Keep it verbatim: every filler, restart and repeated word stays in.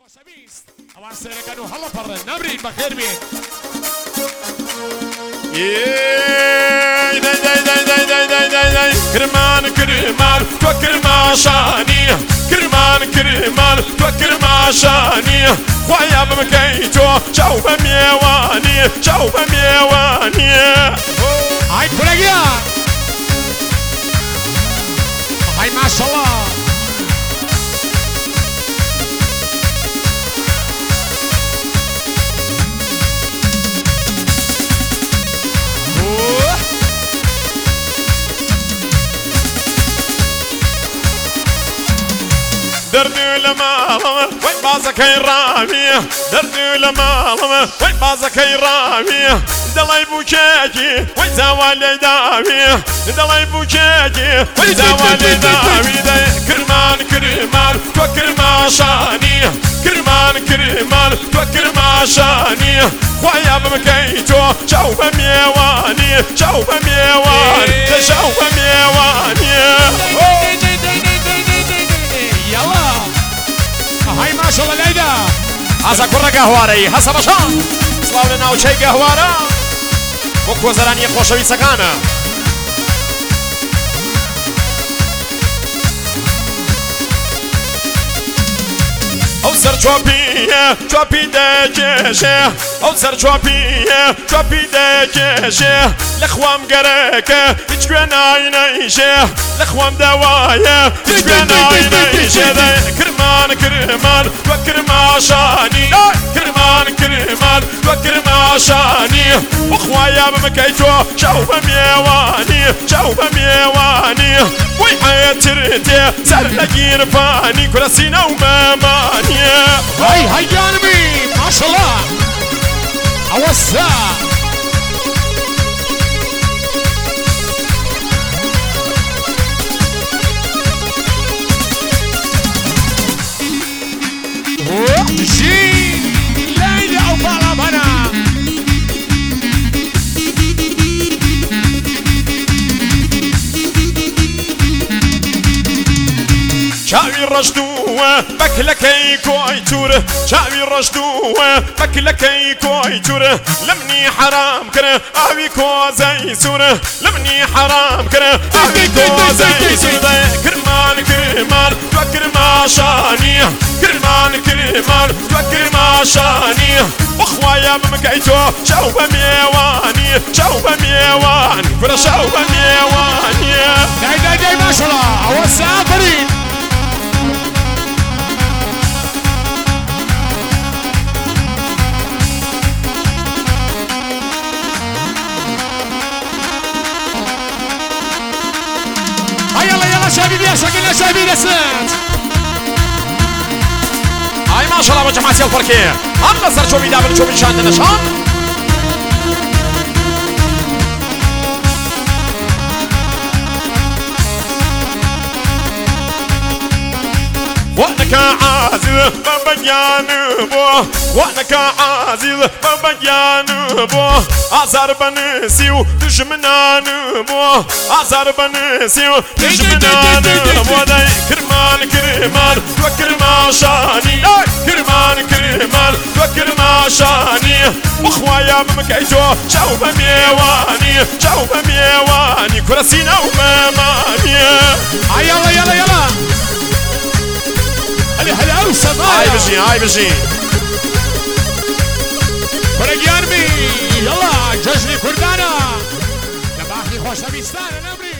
خۆشەویست ئەوان سێرەکەن و هەڵەپەڕن نەبرین بەخێر بێن. کرمان کرمان تۆ کرماشانی کرمان کرمان تۆ کرماشانی خویا بمکەی تۆ چاو بە میێوانی چاو بە میێوانی ئای کورەگیان ئای ماشەڵڵا دردو لمالم وای بازەکەی ڕامی دردو لمالم وای بازەکەی ڕامی دڵی بووکێکی وای زاوا لێی داوی دڵی بووکێکی وای زاوا لێی داوی دەی کرمان کرمان تۆ کرماشانی کرمان کرمان تۆ کرماشانی خویا بمکەی تۆ چاو بە میێوانی چاو بە میێوانی چاو بە میێوانی هاي ما شاء الله ليدا هذا كرة قهواري هسا بشان سلاو لنا وشي قهوارا وكو زراني خوشوي سكانا او سر چوبیه چوبی دکشه او سر چوبیه چوبی دکشه لخوام گرکه هیچ گناهی نیشه لخوام دوایه هیچ گناهی نیشه کرمان کرمان و کرماشانی کرمان کرمان و کرماشانی و خوایا بمکی تو چاو بمیوانی چاو بمیوانی وی حیاترتی سر لگیر فانی کرسینه و ممانی هاي هاي جانبي ما شاء الله اوسع جي ليلي او بالابنا چاوی ڕشتووە بەکلەکەی کۆی تورە چاوی ڕشتووە بەکلەکەی کۆی تورە لە منی حرام کرە ئاوی کۆزەی سوورە لە منی حرام کرە ئاوی کۆزەی سوورە کرمان کرمان تۆ کرماشانی کرمان کرمان تۆ کرماشانی بخوایا بمکەی تۆ چاو بە میێوانی چاو بە میێوانی کورە چاو بە میێوانی داي داي داي ما شاء الله اوسع فريد شابي بيا شكلنا شابي نسات هاي ما شاء الله بجماعة الفركية هم نصر شو بيدابر شو بيشان نشان وأنك عازل ببيان بو وأنك عازل ببيان بو أزار بنسيو دجمنان بو أزار بنسيو دجمنان بو داي كرمان كرمان وكرماشاني كرمان كرمان وكرماشاني وخوايا بمكيتو شاو بميواني شاو بميواني كرسينا وماماني يلا يلا يلا هلا هلا اوسط هاي بجي هاي بجي فرق يرمي يلا جزري كردانا لباخي خوش بيستانا نبري